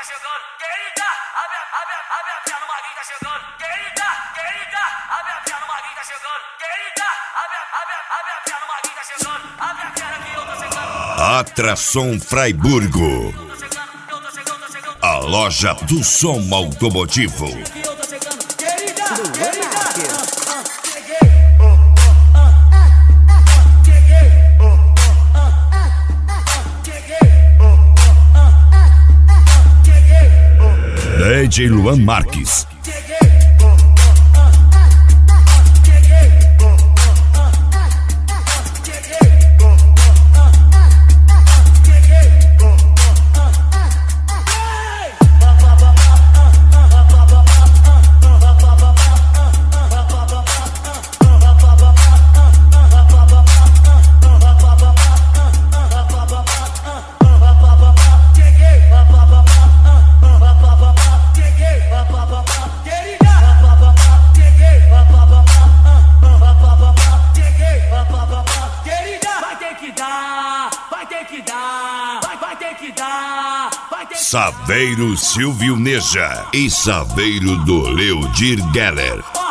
chegando. Querida, abre a perna, o Maguinho tá chegando. Querida, abre a perna, o Maguinho tá chegando. Querida, abre a perna, o Maguinho tá chegando. Abre a perna que eu tô chegando. Atração Fraiburgo. A loja do som automotivo. DJ Luan Marques. Saveiro Silvio Neja e Saveiro do Leodir Geller.